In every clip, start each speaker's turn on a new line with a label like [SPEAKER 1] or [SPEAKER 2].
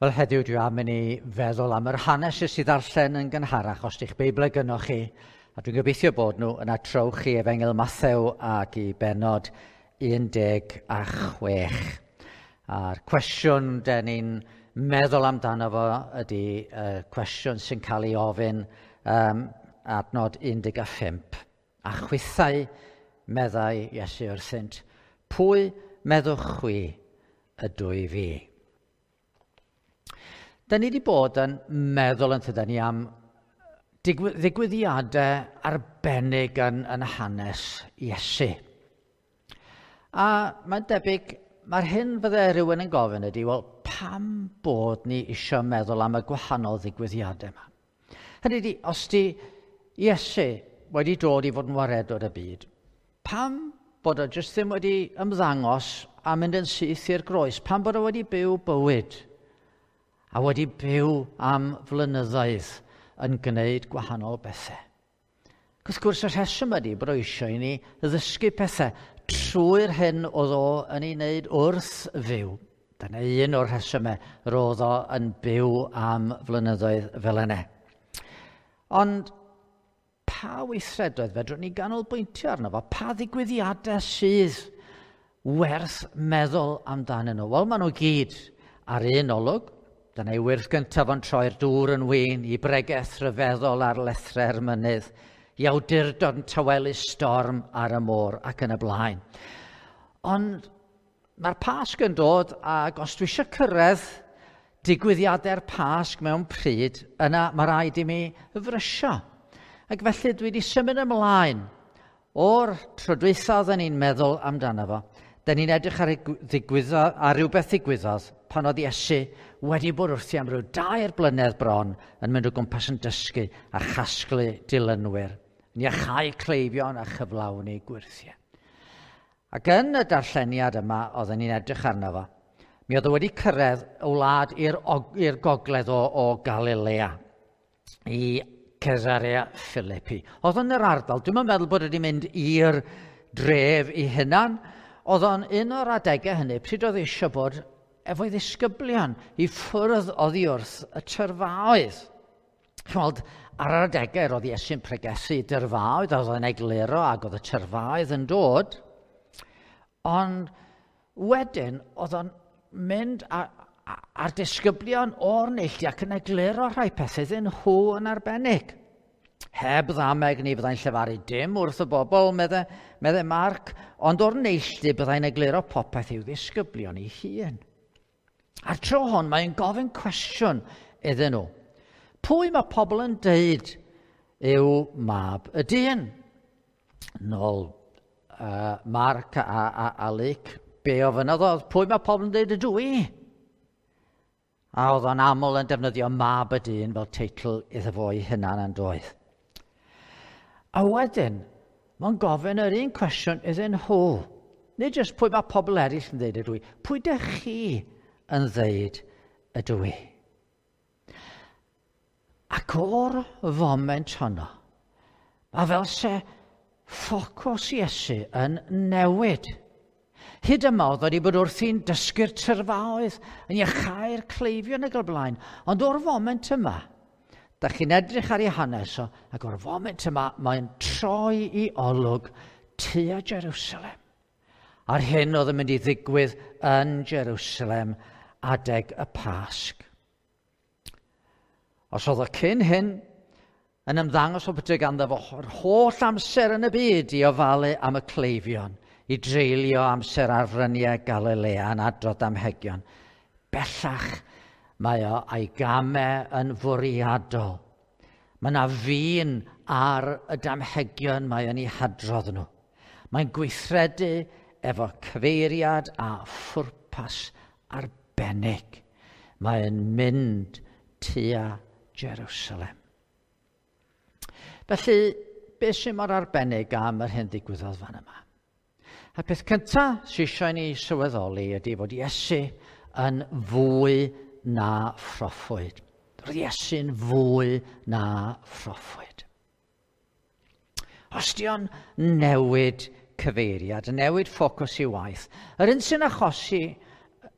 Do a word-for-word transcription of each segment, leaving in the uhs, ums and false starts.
[SPEAKER 1] Wel, heddiw dwi am i ni feddwl am yr hanes sydd ddarllen yn gynharach os di'ch Beiblau gynnwch chi, a dwi'n gobeithio bod nhw yna trowch chi Efengyl Mathew ac i benod un deg a chwech. A'r cwestiwn den ni'n meddwl amdano fo ydy uh, cwestiwn sy'n cael ei ofyn um, adnod un deg a phump. A chwythau meddai Iesu wrthynt, pwy meddwch chwi ydw i fi? Da ni wedi bod yn meddwl yn tydyn ni am digwy- ddigwyddiadau arbennig yn, yn hanes Iesu. A mae'n debyg, mae'r hyn fydde rhywun yn gofyn ydy, wel, pam bod ni eisiau meddwl am y gwahanol ddigwyddiadau yma? Hynny ydy, os di Iesu wedi dod i fod yn waredwr y byd, pam bod o jyst ddim wedi ymddangos a mynd yn syth i'r groes? Pam bod o wedi byw bywyd a wedi byw am flynyddoedd yn gwneud gwahanol bethau? Wrth gwrs, y rheswm ydy bod o eisiau i ni ddysgu pethau trwy'r hyn oedd o yn ei wneud wrth fyw. Dyna un o'r rhesymau roedd o yn byw am flynyddoedd fel yna. Ond pa weithredoedd fedrwn ni ganolbwyntio arno fo? Pa ddigwyddiadau sydd werth meddwl amdanyn nhw? Wel, maen nhw gyd ar un olwg. Dyna ei wyrth gyntaf o'n troi'r dŵr yn wyn, i bregaeth rhyfeddol ar lethrau'r mynydd, i awdurdod yn tawelu storm ar y môr ac yn y blaen. Ond mae'r Pasg yn dod, ac os dwi eisiau cyrraedd digwyddiadau'r Pasg mewn pryd, yna mae rhaid i mi frysio. Ac felly dwi wedi symud ymlaen o'r tro dwytha oedden ni'n meddwl amdano fo. Da ni'n edrych ar, ddigwyddo- ar rhywbeth ddigwyddodd pan oedd Iesu wedi bod wrthi am ryw dair blynedd bron yn mynd o gwmpas yn dysgu a chasglu dilynwyr, yn iachau cleifion a chyflawni gwirthiau. Ac yn y darlleniad yma oedden ni'n edrych arno fo, mi oedd o wedi cyrraedd o wlad i'r gogledd o, o Galilea, i Caesarea Philippi. Oedd o'n yr ardal, dwi'n meddwl bod wedi mynd i'r dref i hunan. Oedd o'n un o'r adegau hynny, pryd oedd eisiau bod efo ddisgyblion i ffwrdd oddi wrth y tyrfaoedd. Chymod, ar yr adegau roedd Iesu'n pregethu dyrfaoedd, oedd o'n egluro ac oedd y tyrfaoedd yn dod. Ond wedyn, oedd o'n mynd a'r disgyblion o'r neilltu ac yn egluro rhai pethau iddyn nhw yn arbennig. Heb ddameg ni byddai'n llefaru dim wrth y bobl, medde, medde Marc, ond o'r neilltu byddai'n egluro popeth i'w ddisgyblion ei hun. A'r tro hon mae'n gofyn cwestiwn iddyn nhw. Pwy mae pobl yn deud yw mab y dyn? Nôl uh, Marc a, a, a Luc, be o fynyddoedd, pwy mae pobl yn deud ydw i? A oedd o'n aml yn defnyddio mab y dyn fel teitl iddo fo ei hunan yn doedd. A wedyn, mae'n gofyn yr un cwestiwn iddyn nhw. Nid jyst pwy mae pobl eraill yn dweud ydw i. Pwy dych chi yn dweud ydw i? Ac o'r foment honno, mae fel se ffocws Iesu yn newid. Hyd yma oedd wedi bod wrthi'n dysgu'r tyrfaoedd, yn iachau'r cleifion ac y blaen. Ond o'r foment yma, da chi'n edrych ar ei hanes o, ac o'r foment yma, mae'n troi i olwg tua Jerusalem. A'r hyn oedd yn mynd i ddigwydd yn Jerusalem adeg y Pasg. Os oedd o cyn hyn yn ymddangos o beth ganddo fo'r holl amser yn y byd i ofalu am y cleifion, i dreulio amser arfryniau Galilea yn adrodd amhegion. Bellach mae o a'i gamau yn fwriadol. Mae yna ffin ar y damhegion mae yn ei hadrodd nhw. Mae'n gweithredu efo cyfeiriad a phwrpas arbennig. Mae'n mynd tua Jerusalem. Felly, beth sy'n mor arbennig am yr hyn ddigwyddodd fan yma? A peth cyntaf sy'n eisiau ni sylweddoli ydy fod Iesu yn fwy na phroffwyd. Roedd Iesu'n fwy na phroffwyd. Os di o'n newid cyfeiriad, newid ffocws i waith, yr un sy'n achosi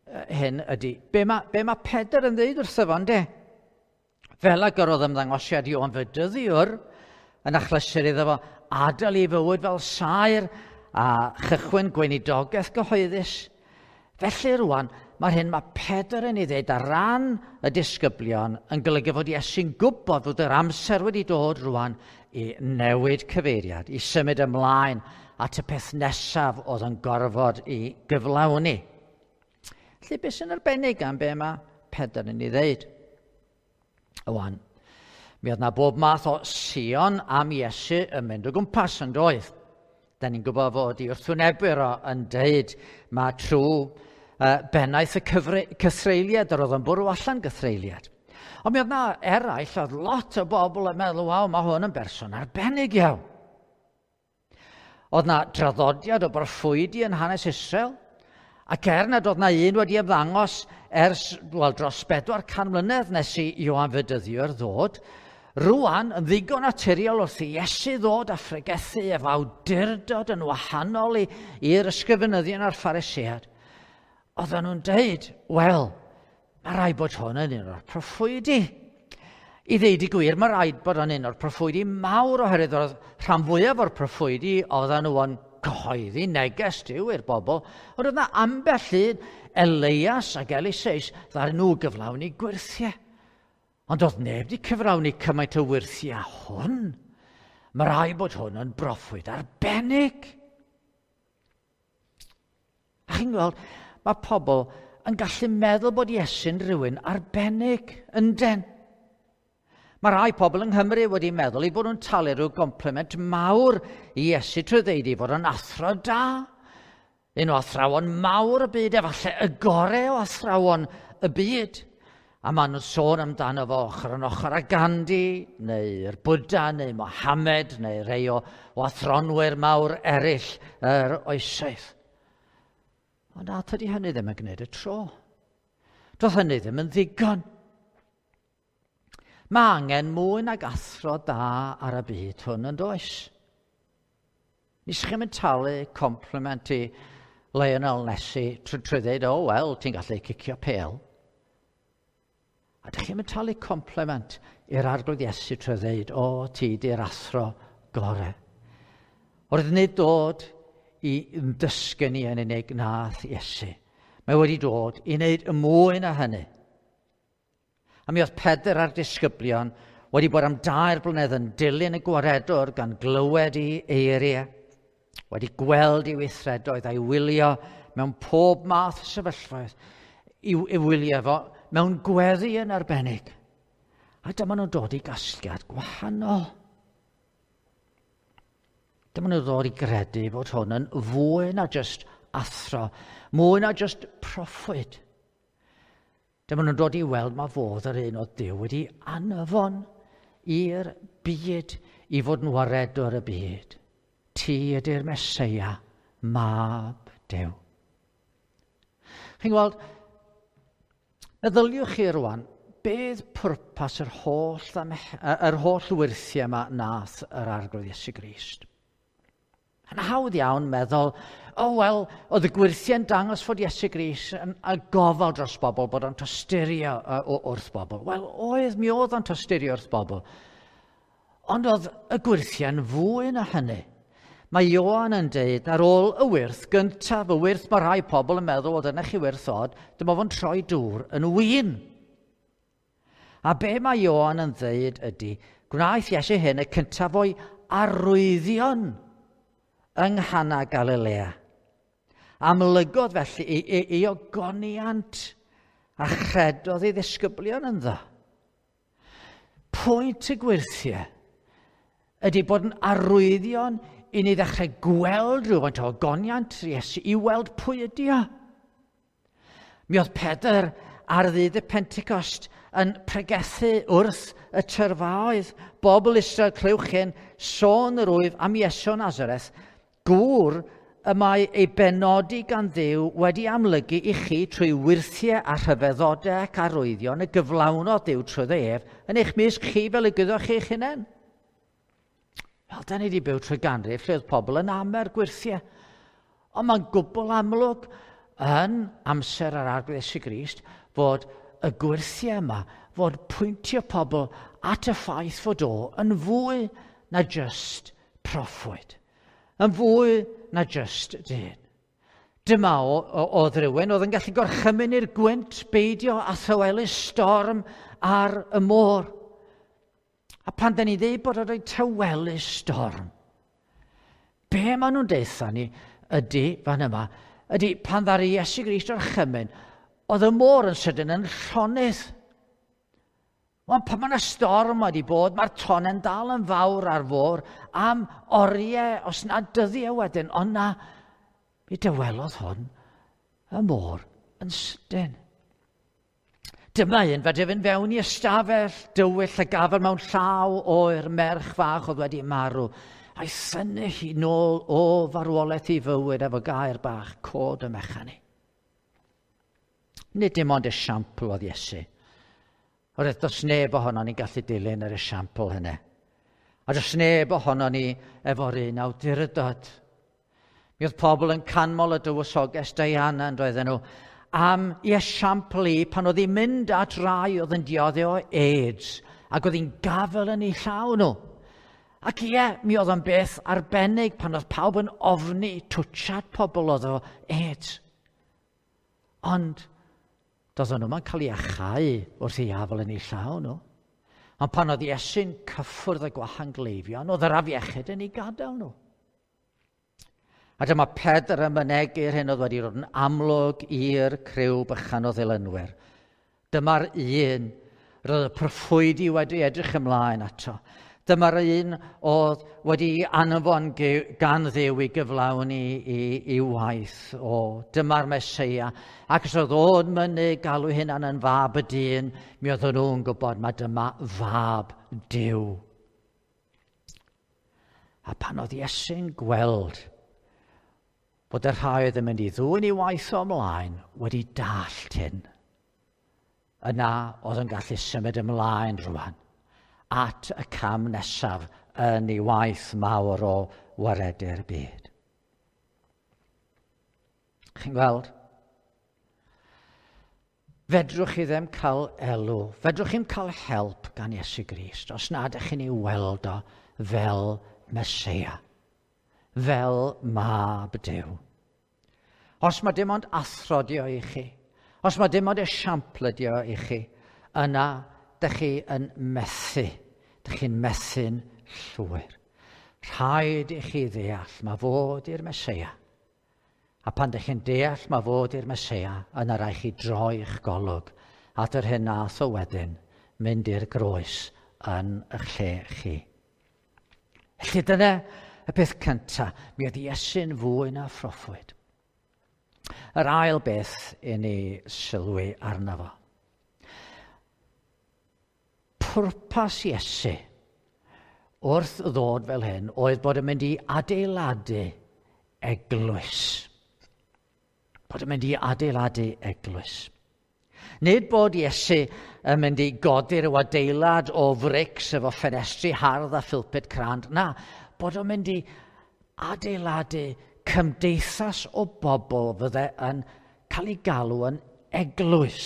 [SPEAKER 1] hyn ydy, be mae, be mae Pedr yn dweud wrtho fo'n de? Fel ag yr oedd ymddangosiad Ioan Fydyddiwr yn achlysur iddo fo, adael i fywyd fel saer a chychwyn gweinidogaeth gyhoeddus. Felly rwan, mae'r hyn mae Pedr yn ei ddweud ar ran y disgyblion yn golygu fod Iesu'n gwybod fod yr amser wedi dod rwan i newid cyfeiriad, i symud ymlaen at y peth nesaf oedd yn gorfod i gyflawni. Felly beth sy'n arbennig am be mae Pedr yn ei ddweud? Wan, mi oedd na bob math o sion am Iesu yn mynd o gwmpas yn doedd. Da ni'n gwybod fod i wrthwynebwyr o yn dweud mae trwy uh, bennaeth y cythreiliad yr oedd yn bwrw allan gythreiliad. Ond mi oedd na eraill, oedd lot o bobl yn meddwl, waw, mae hwn yn berson arbennig iawn. Oedd na draddodiad o broffwydi yn hanes Israel, ac er nad oedd na un wedi ymddangos ers wel, dros bedwar can mlynedd nes i Ioan Fydyddiwr ddod, rwan yn ddigon naturiol wrth i Iesu ddod a phregethu efo awdurdod yn wahanol i'r ysgrifenyddion a'r Pharisëiad. Oedden nhw'n dweud, wel, mae rhaid bod hwn yn un o'r proffwydi. I ddeud i gwir, mae rhaid bod yn un o'r proffwydi mawr oherwydd oedd rhan fwyaf o'r proffwydi oedden nhw yn cyhoeddi neges Duw i'r bobl. Ond oedd yna ambell un Elias ac Eliseis ddaren nhw gyflawni gwirthiau. Ond oedd neb wedi cyflawni cymaint o wyrthiau hwn. Mae rhaid bod hwn yn broffwyd arbennig. A chi'n gweld, mae pobl yn gallu meddwl bod Iesu'n rhywun arbennig yn den. Mae rhai pobl yng Nghymru wedi meddwl i bod nhw'n talu rhyw compliment mawr i Iesu trwy ddeud i fod yn athro da. Un o athrawon mawr y byd, efallai y gorau o athrawon y byd. A maen nhw'n sôn amdano fo ochr yn ochr â Gandhi, neu'r Buddha, neu Mohammed, neu rhai o, o athronwyr mawr eraill yr oesoedd. Ond nad ydy hynny ddim yn gwneud y tro. Doedd hynny ddim yn ddigon. Mae angen mwy nag athro da ar y byd hwn yn does. Nis chi'n mynd talu compliment i Lionel Messi trwy trwy ddeud, o wel, ti'n gallu cicio pêl. A ydych chi'n mynd talu compliment i'r arglwydd Iesu trwy ddeud, o ti di'r athro gorau. Oedd nid dod i ddysgu ni yn unig nath Iesu. Mae wedi dod i wneud y mwy na hynny. A mi oedd Pedr a'r disgyblion wedi bod am dair blynedd yn dilyn y gwaredwr gan glywed i eiriau, wedi gweld i weithredoedd a'i wylio mewn pob math sefyllfaoedd, i, i wylio fo mewn gweddi yn arbennig. A dyma nhw'n dod i gasgliad gwahanol. Dyma nhw'n dod i gredu bod hwn yn fwy na just athro, mwy na just proffwyd. Dyma nhw'n dod i weld mae fodd yr un o Duw wedi anfon i'r byd i fod yn waredwr y byd. Ti ydy'r Meseia, mab Duw. Chi'n gweld, meddyliwch chi rwan, beth pwrpas yr holl, yr holl wyrthiau yma nath yr arglwydd Iesu Grist? Yn hawdd iawn meddwl, o oh, wel, oedd y gwirthiau'n dangos fod Iesu Grist yn gofal dros bobl bod o'n tosturio uh, wrth bobl. Wel, oedd mi oedd o'n tosturio wrth bobl. Ond oedd y gwirthiau'n fwy na hynny. Mae Ioan yn dweud ar ôl y wyrth gyntaf, y wyrth mae rhai pobl yn meddwl oedd yna chi wyrth od, dyma fo'n troi dŵr yn wyn. A be mae Ioan yn dweud ydy, gwnaeth Iesu hyn y cyntaf o'i arwyddion yng Nghana Galilea. Amlygodd felly ei, ei, ei ogoniant a chredodd ei ddisgyblion ynddo. Pwynt y gwirthiau ydy bod yn arwyddion i ni ddechrau gweld rhywfaint o ogoniant Iesu, i weld pwy ydy o. Mi oedd Pedr ar ddydd y Pentecost yn pregethu wrth y tyrfaoedd. Bobl Israel clywch hyn, sôn yr wyf am Iesu o Nazareth, gŵr y mae ei benodi gan Dduw wedi amlygu i chi trwy wyrthiau a rhyfeddodau ac arwyddion y gyflawnodd Dduw trwy ef yn eich misg chi fel y gyda chi'ch hunain. Wel, da ni wedi byw trwy ganrif lle oedd pobl yn amer gwirthiau. Ond mae'n gwbl amlwg yn amser yr arglwydd Iesu Grist fod y gwirthiau yma fod pwyntio pobl at y ffaith fod o yn fwy na just proffwyd, yn fwy na just dyn. Dyma oedd rhywun oedd yn gallu gorchymyn i'r gwynt, beidio a thywelu storm ar y môr. A pan da ni dweud bod o'n rhaid tywelu storm, be maen nhw'n deitha ni ydy, fan yma, ydy pan ddari Iesu Grist o'r chymyn, oedd y môr yn sydyn yn llonydd. Ond pan mae'n storm wedi bod, mae'r tonen dal yn fawr ar fôr am oriau, os na dyddiau wedyn, ond na, mi dywelodd hwn y môr yn sydyn. Dyma un fedre fynd fewn i ystafell dywyll a gafel mewn llaw o'r merch fach oedd wedi marw, a'i thynnu hi nôl o farwolaeth i fywyd efo gair bach cod y mechani. Nid dim ond esiampl oedd Iesu. Oedd dos neb ohono ni gallu dilyn yr esiampl hynny. A dos neb ohono ni efo'r un awdurdod. Mi oedd pobl yn canmol y dywysoges Diana yn doedden nhw am i esiampl i pan oedd hi'n mynd at rai oedd yn diodde o AIDS ac oedd hi'n gafel yn ei llaw nhw. Ac ie, mi oedd yn beth arbennig pan oedd pawb yn ofni twtsiad pobl oedd o AIDS. Ond doedden nhw'n cael ei achau wrth ei afel yn ei llaw nhw. Ond pan oedd Iesu'n cyffwrdd y gwahangleifion, oedd yr afiechyd yn ei gadael nhw. A dyma Pedr y mynegyr hyn oedd wedi dod yn amlwg i'r criw bychan o ddilynwyr. Dyma'r un roedd y proffwydi wedi edrych ymlaen ato. Dyma'r un oedd wedi anfon gan Dduw i gyflawni i, i waith o. Dyma'r Meseia. Ac os oedd o'n mynu galw hynna'n yn fab y dyn, mi oedd nhw'n gwybod mae dyma fab Duw. A pan oedd Iesu'n gweld bod y rhai oedd yn mynd i ddwyn i waith o ymlaen wedi dallt hyn, yna oedd yn gallu symud ymlaen rwan at y cam nesaf yn ei waith mawr o waredu'r byd. Chi'n gweld? Fedrwch chi ddim cael elw, fedrwch chi'n cael help gan Iesu Grist os nad ych chi'n ei weld o fel Meseia, fel mab Duw. Os mae dim ond athrodio i chi, os mae dim ond esiamplydio i chi, yna dych chi yn methu, dych chi'n methu'n llwyr. Rhaid i chi ddeall mae fod i'r Meseia. A pan dych chi'n deall mae fod i'r Meseia, yna rhaid chi droi eich golwg at yr hyn nath o wedyn mynd i'r groes yn eich lle chi. Felly dyna y peth cyntaf, mi oedd Iesu'n fwy na phroffwyd. Yr ail beth i ni sylwi arno fo. Pwrpas Iesu wrth ddod fel hyn oedd bod yn mynd i adeiladu eglwys. Bod yn mynd i adeiladu eglwys. Nid bod Iesu yn mynd i godi'r adeilad o frics efo ffenestri hardd a philpit crand. Na, bod yn mynd i adeiladu cymdeithas o bobl fydde yn cael ei galw yn eglwys.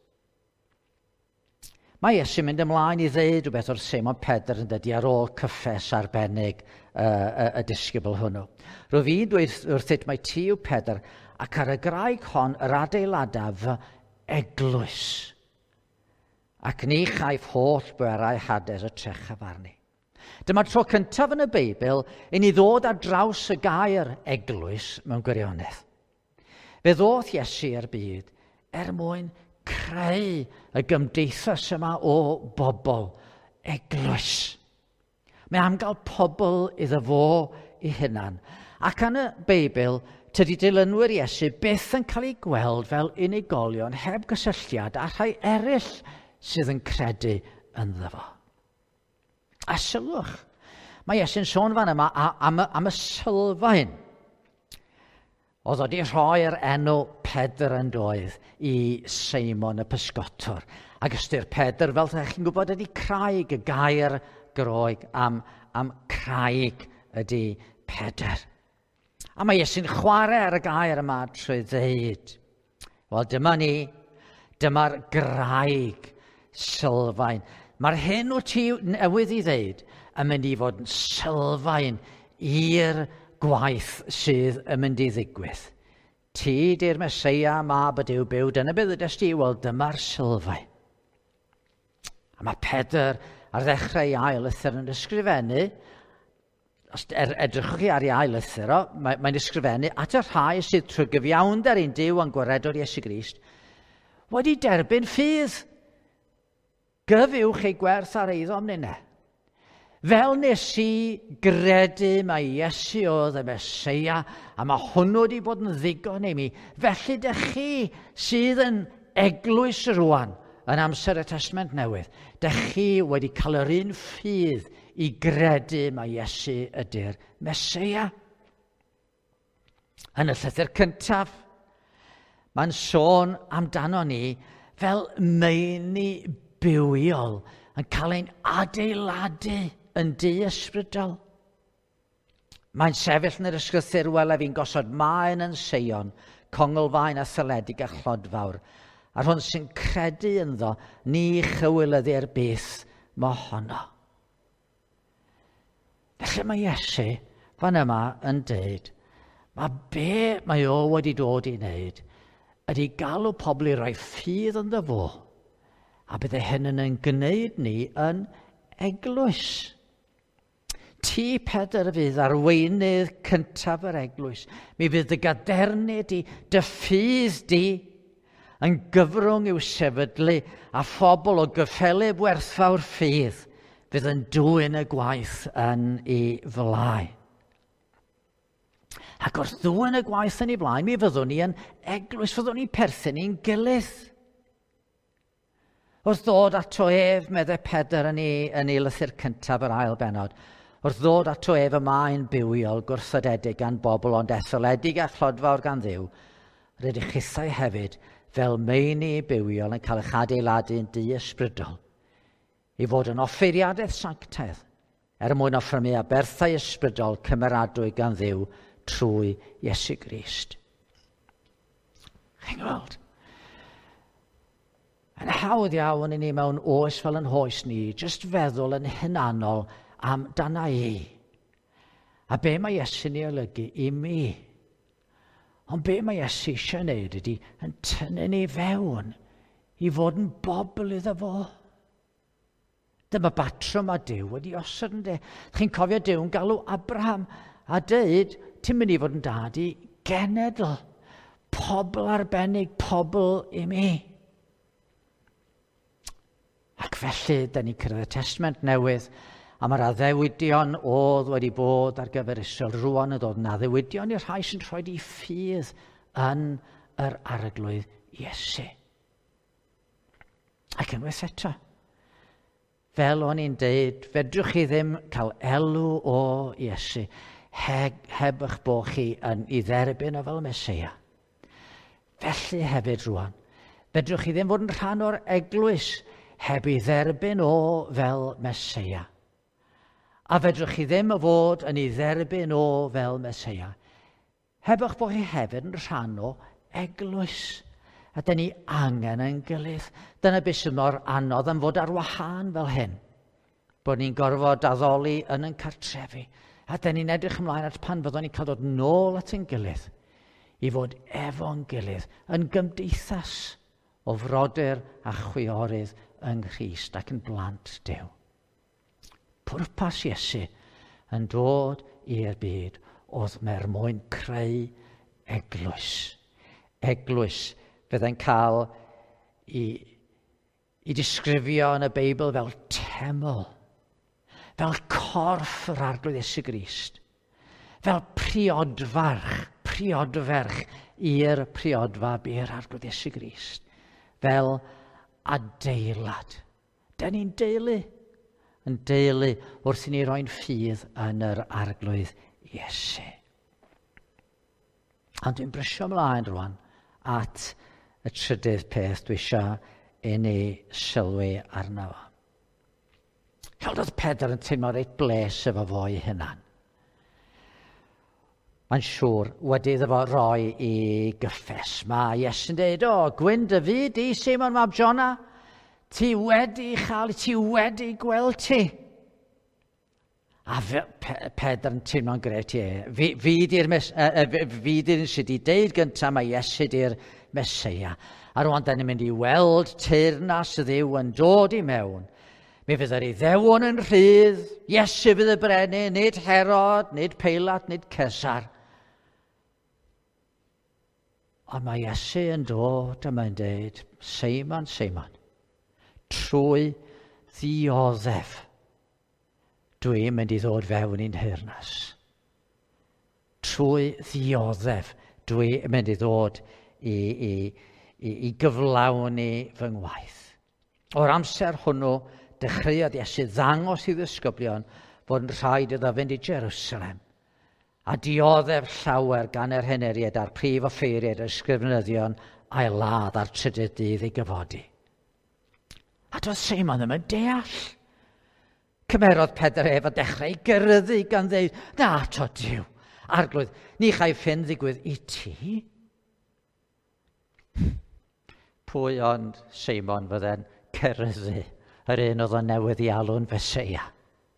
[SPEAKER 1] Mae Iesu'n mynd ymlaen i ddeud rhywbeth o'r Seimon Pedr yn dydy ar ôl cyffes arbennig uh, y, y disgybl hwnnw. Rwy'n fi dweud wrthyd mae ti yw Pedr ac ar y graig hon yr adeiladaf eglwys. Ac ni chaiff holl bwerau hades y trech afarni. Dyma'r tro cyntaf yn y Beibl i ni ddod ar draws y gair eglwys mewn gwirionedd. Fe ddoth Iesu i'r byd er mwyn creu y gymdeithas yma o bobl, eglwys. Mae am gael pobl iddo fo ei hunan. Ac yn y Beibl, tydi dilynwyr Iesu byth yn cael ei gweld fel unigolion heb gysylltiad a rhai eraill sydd yn credu ynddo fo. A sylwch, mae Iesu'n sôn fan yma am, am y sylfaen. Oedd wedi rhoi'r enw Pedr yn doedd i Seimon y pysgotwr. Ac ystyr Pedr, fel chi'n gwybod, ydy craig, y gair Groeg am, am craig ydy Pedr. A mae Iesu'n chwarae ar y gair yma trwy ddeud, wel dyma ni, dyma'r graig sylfaen. Mae'r hyn o ti newydd i ddeud yn mynd i fod yn sylfaen i'r gwaith sydd yn mynd i ddigwydd. Ti di'r Meseia, mab y Duw byw, dyna beth ydys ti, wel dyma'r sylfaen. A mae Pedr ar ddechrau i ail lythyr yn ysgrifennu, os er, edrychwch chi ar ei ail lythyr o, mae, mae'n ysgrifennu at y rhai sydd trwy gyfiawnder ein Duw yn gwaredwr Iesu Grist, wedi derbyn ffydd. Gyfiwch ei gwerth ar eiddo amnynau. Fel nes i gredu mae Iesu oedd y Meseia, a mae hwnnw wedi bod yn ddigon i mi, felly dych chi sydd yn eglwys rwan yn amser y Testament Newydd, dych chi wedi cael yr un ffydd i gredu mae Iesu ydy'r Meseia. Yn y llythyr cyntaf, mae'n sôn amdano ni fel meini bywiol yn cael ein adeiladu yn di-ysbrydol. Mae'n sefyll yn yr ysgrythur welaf fi'n gosod maen yn Seion, congolfaen a theledig a chlodfawr. A rhwng sy'n credu ynddo, ni chywilyddir beth mae honno. Felly mae Iesu fan yma yn dweud, mae be mae o wedi dod i wneud ydy galw pobl i roi ffydd ynddo fo, a bydde hyn yn gwneud ni yn eglwys. Ti Pedr fydd arweinydd cyntaf yr eglwys. Mi fydd dy gadernu di, dy ffydd di, yn gyfrwng i'w sefydlu a phobl o gyffelib werthfawr ffydd fydd yn dwyn y gwaith yn ei flaen. Ac wrth ddwyn y gwaith yn ei flaen, mi fyddwn ni yn eglwys, fyddwn ni'n perthyn i'n gilydd. Wrth ddod ato ef, meddai Pedr yn ei, yn ei lythyr cyntaf yr ail benod, wrth ddod ato ef y mae'n bywiol gwrthodedig gan bobl ond etholedig a chlodfawr gan Dduw, rydych chithau hefyd fel meini bywiol yn cael eich adeiladu'n di-ysbrydol, i fod yn offeiriadaeth sanctaidd, er mwyn offrymu a berthau ysbrydol cymeradwy gan Dduw trwy Iesu Grist. Chi'n gweld? Yn hawdd iawn i ni mewn oes fel yn hoes ni, jyst feddwl yn hunanol am dana i. A be mae Iesu'n ei olygu i mi. Ond be mae Iesu eisiau gwneud ydy yn tynnu ni fewn i fod yn bobl iddo fo. Dyma batrwm a Duw wedi osod yn de. Chi'n cofio Dyw'n galw Abraham a dweud, ti'n mynd i fod yn dad i genedl. Pobl arbennig, pobl i mi. Ac felly, da ni'n cyrraedd y Testament Newydd, a mae'r addewidion oedd wedi bod ar gyfer Israel rwan yn dod yn addewidion i'r rhai sy'n rhoi i ffydd yn yr arglwydd Iesu. Ac unwaith eto, fel o'n i'n deud, fedrwch chi ddim cael elw o Iesu heb, heb eich bod chi yn ei dderbyn o fel Meseia. Felly hefyd rwan, fedrwch chi ddim fod yn rhan o'r eglwys heb ei dderbyn o fel Meseia. A fedrwch chi ddim fod yn ei dderbyn o fel Meseia heb eich bod chi hefyd yn rhan o eglwys. A dyn ni angen yn gilydd. Dyna beth sy'n mor anodd yn fod ar wahân fel hyn. Bod ni'n gorfod addoli yn yn cartrefi. A dyn ni'n edrych ymlaen at pan fyddwn ni'n cael dod nôl at ein gilydd i fod efo'n gilydd yn gymdeithas o frodyr a chwiorydd yng Nghrist ac yn blant Duw. Pwrpas Iesu yn dod i'r byd oedd mer mwyn creu eglwys. Eglwys fyddai'n cael i, i disgrifio yn y Beibl fel teml, fel corff yr arglwydd Iesu Grist, fel priodfarch, priodferch i'r priodfa byr arglwydd Iesu Grist, fel adeilad. Da ni'n deulu, yn deulu wrth i ni roi'n ffydd yn yr arglwydd Iesu. Ond dwi'n brysio ymlaen rwan at y trydydd peth dwi eisiau i ni sylwi arno fo. Cael oedd Pedr yn teimlo reit bles efo fo ei hunan. Mae'n siŵr wedi iddo fo roi i gyffes. Mae Iesu'n dweud, o, Gwyn Dyfyd i Seimon mab Jona, ti wedi chael, ti wedi gweld ti. A Pedr yn teimlo'n gret i e. Fi di'r sydd wedi deud gyntaf mae Iesu di'r Meseia. A rwan da ni'n mynd i weld teyrnas y Dduw yn dod i mewn. Mi fydd yr Iddewon yn rhydd, Iesu fydd y brenin, nid Herod, nid Peilat, nid Cesar. Ond mae Iesu yn dod a mae'n dweud, Seimon, Seimon, trwy ddioddef, dwi'n mynd i ddod fewn i'n hirnas. Trwy ddioddef, dwi'n mynd i ddod i, i, i, i gyflawni fy ngwaith. O'r amser hwnnw, dechreuodd Iesu ddangos i ddisgyblion bod yn rhaid iddo fynd i Jerusalem. A dioddef llawer gan yr heneriad a'r prif offeiriad yr ysgrifenyddion a'i ladd ar trydydd dydd ei gyfodi. A doedd Seimon ddim yn deall. Cymerodd Pedr ef a dechrau gyrryddu gan ddeud, na, to Duw, arglwydd, ni chai ffyn ddigwydd i ti. Pwy ond Seimon fydde'n cyrryddu yr un oedd o newydd i alw'n Feseia.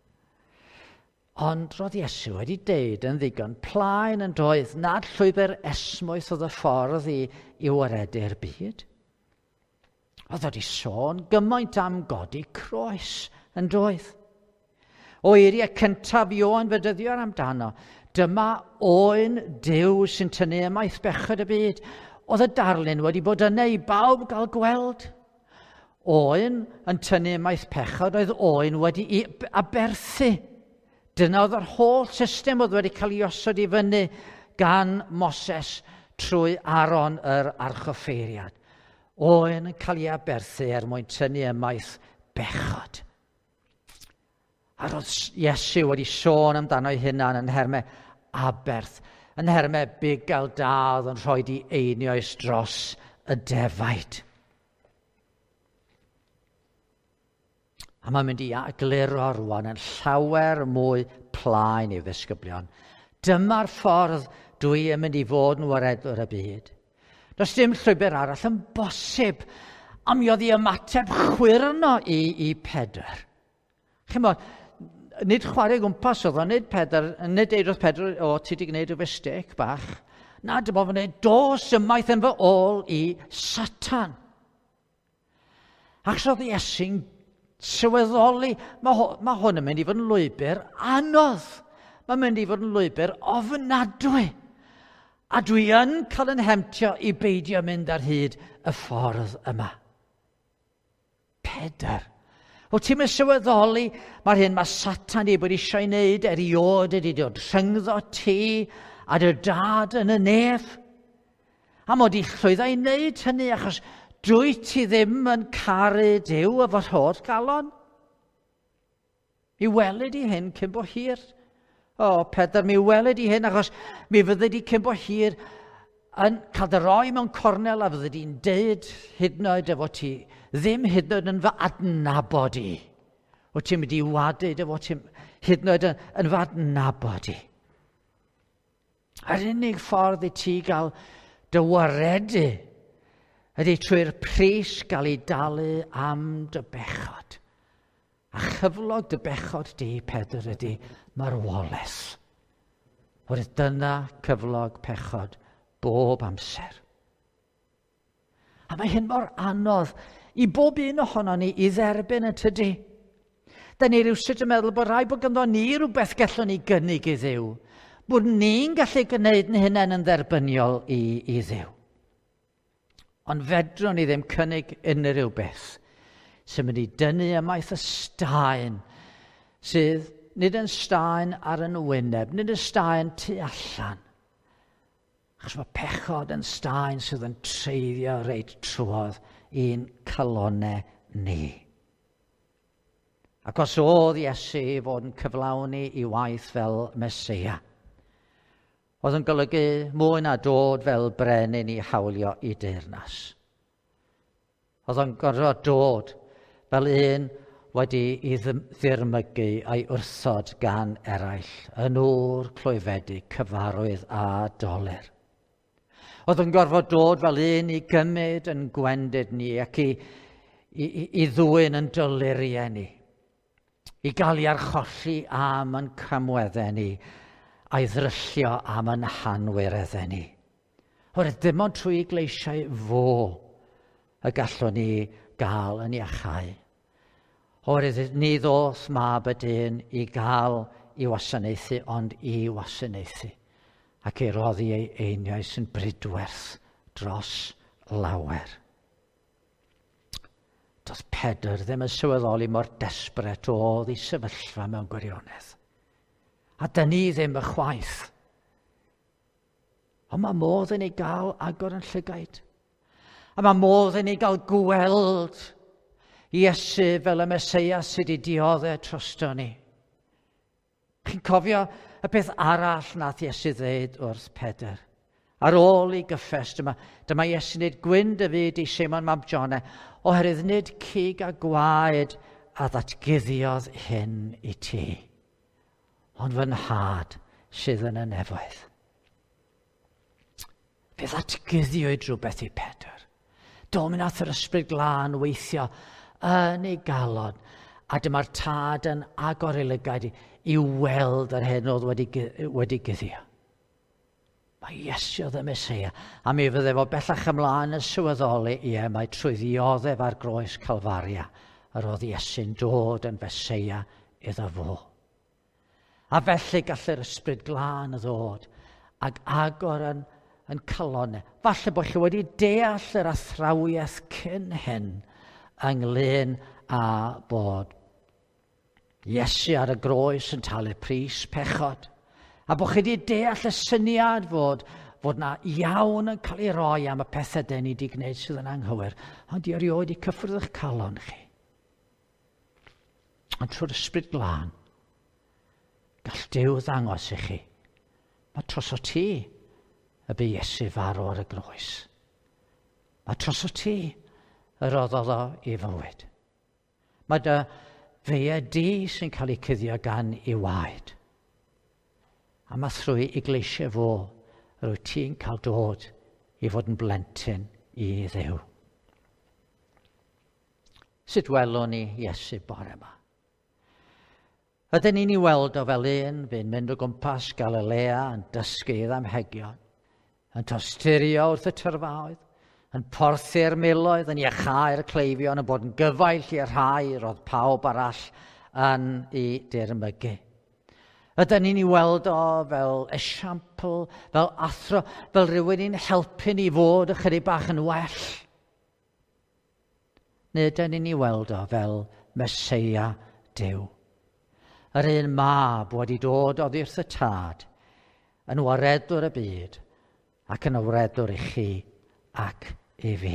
[SPEAKER 1] Ond roedd Iesu wedi deud yn ddigon plaen yn doedd nad llwybr esmwyth oedd y ffordd i, i waredu'r byd. Oedd wedi sôn gymaint am godi croes yn doedd. O eiriau cyntaf Ioan fedyddiwr amdano, dyma oen Duw sy'n tynnu ymaith bechod y byd. Oedd y darlun wedi bod yna i bawb gael gweld. Oen yn tynnu ymaith pechod oedd oen wedi i aberthu. Dyna oedd yr holl system oedd wedi cael ei osod i fyny gan Moses trwy Aaron yr archoffeiriad. Oen yn cael ei aberthu er mwyn tynnu ymaith bechod. A roedd Iesu wedi sôn amdano'i hunan yn hermau aberth, yn hermau bugail da oedd yn rhoi i einioes dros y defaid. A mae'n mynd i agluro rwan yn llawer mwy plaen i'w ddisgyblion. Dyma'r ffordd dwi yn mynd i fod yn waredwr y byd. Does dim llwybr arall yn bosib a mi oedd ei ymateb chwyrno i, i Pedr. Chymod, nid chwarae gwmpas oedd o, nid Pedr, nid eirodd Pedr, o, ti wedi gwneud o fistec bach. Na, dyma fo'n gwneud dos ymaith yn fy ôl i Satan. Ac roedd Iesu'n sylweddoli, mae ma hwn yn mynd i fod yn lwybr anodd. Mae'n mynd i fod yn lwybr ofnadwy. A dwi yn cael yn hemtio i beidio mynd ar hyd y ffordd yma. Pedr. O ti'n mynd sylweddoli, mae'r hyn mae Satan i bod eisiau wneud eriod ydi dod rhyngddo ti a dy dad yn y nef. A mod i llwyddo i wneud hynny achos dwi ti ddim yn caru Duw efo holl galon. Mi weled i hyn cyn bo hir. O, Pedr, mi weled i hyn achos mi fydde di cyn bo hir yn cael dy roi mewn cornel a fydde di'n deud hyd yn oed efo ti ddim hyd yn oed yn fy adnabod i. O ti'n mynd i wadid efo ti hyd yn oed yn, yn fy adnabod i. Yr unig ffordd i ti gael dy waredu ydy trwy'r pris gael ei dalu am dy bechod. A chyflog dy bechod di, Pedr, ydy marwolaeth. Oherwydd dyna cyflog pechod bob amser. A mae hyn mor anodd i bob un ohono ni i dderbyn y tydi. Da ni rywsut yn meddwl bod rhaid bod ganddo ni rhywbeth gallwn ni gynnig i Dduw. Bod ni'n gallu gwneud yn hynny yn dderbyniol i, i Dduw. Ond fedrwn ni ddim cynnig unrhyw beth sy'n mynd i dynnu ymaith y staen sydd nid yn staen ar yn wyneb, nid yn staen tu allan. Achos mae pechod yn staen sydd yn treiddio reit trwodd i'n calonau ni. Ac os oedd Iesu i fod yn cyflawni i waith fel Meseia, oedd yn golygu mwy na dod fel brenin i hawlio i deyrnas. Oedd yn gorfod dod fel un wedi ei ddirmygu a'i wrthod gan eraill, yn ŵr clwyfedig, cyfarwydd a doler. Oedd yn gorfod dod fel un i gymryd yn gwendid ni ac i, i, i ddwyn yn dyluriau ni, i gael ei archolli am yn cymweddau ni, a'i ddryllio am yn hanwireddau ni. Oherwydd dim ond trwy gleisiau fo y gallwn ni gael yn iachau. Oherwydd ni ddoth mab y dyn i gael i wasanaethu, ond i wasanaethu, ac i roddi ei einiau sy'n brydwerth dros lawer. Doedd Pedr ddim yn sylweddoli mor desbret oedd ei sefyllfa mewn gwirionedd. A dyn ni ddim y chwaith. Ond mae modd i ni gael agor yn llygaid. A mae modd i ni gael gweld Iesu fel y Meseia sydd wedi dioddau trosto ni. Chi'n cofio y peth arall nath Iesu ddweud wrth Pedr. Ar ôl i gyffes, dyma, dyma Iesu nid gwynd y fyd i Simon mab Jona, oherwydd nid cig a gwaed a ddatguddiodd hyn i ti, ond fy nhad sydd yn y nefoedd. Fe ddatguddiwyd rhywbeth i Pedr. Do mi nath yr ysbryd glân weithio yn ei galon, a dyma'r tad yn agor ei lygaid i weld yr hyn oedd wedi, wedi guddio. Mae Iesu oedd y Meseia, a mi fydde fo bellach ymlaen yn sylweddoli, ie, mae trwy ddioddef ar groes Calfaria, yr oedd Iesu'n dod yn Meseia iddo fo. A felly gall yr ysbryd glân ddod, ac agor yn, yn calonau. Falle bod chi wedi deall yr athrawiaeth cyn hyn, ynglyn â bod Iesu ar y groes yn talu pris pechod, a bod chi wedi deall y syniad fod, fod na iawn yn cael ei roi am y pethau dyn ni wedi gwneud sydd yn anghywir, ond i erioed i cyffwrdd eich calon chi. Ond trwy'r ysbryd glân, gall Duw ddangos i chi, mae tros o ti y bu Iesu farw ar y groes. Mae tros o ti y roddodd o i fywyd. Mae dy feia di sy'n cael ei cuddio gan i waed. A mae thrwy i gleisiau fo, rwy ti'n cael dod i fod yn blentyn i Dduw. Sut welwn ni Iesu bore yma? Ydyn ni'n ei weld o fel un fy'n mynd o gwmpas Galilea yn dysgu i ddamhegion, yn tosturio wrth y tyrfaoedd, yn porthu'r miloedd, yn iachau'r cleifion, yn bod yn gyfaill i'r rhai roedd pawb arall yn ei dirmygu. Ydyn ni'n ei weld o fel esiampl, fel athro, fel rhywun i'n helpu ni fod ychydig bach yn well. Neu ydyn ni'n ei weld o fel Meseia Duw. Yr un mab wedi dod oddi wrth y tad, yn waredwr y byd, ac yn awredwr i chi ac i fi.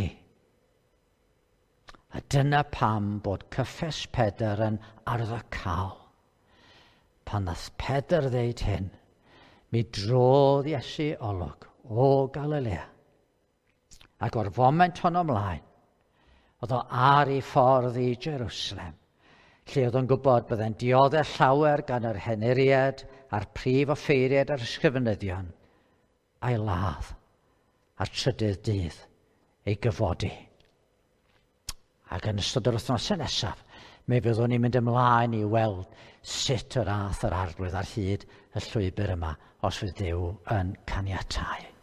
[SPEAKER 1] A dyna pam bod cyffes Pedr yn arddocaol. Pan ddath Pedr ddeud hyn, mi drodd Iesu olwg o Galilea. Ac o'r foment hon ymlaen, oedd o ar ei ffordd i Jerusalem, lle oedd o'n gwybod byddai'n dioddau llawer gan yr henuriad a'r prif offeiriad a'r ysgrifenyddion, a'i ladd a'r trydydd dydd ei gyfodi. Ac yn ystod yr wythnosau nesaf, mi fyddwn ni'n mynd ymlaen i weld sut yr ath yr arglwydd ar hyd y llwybr yma, os fydd Duw yn caniatáu.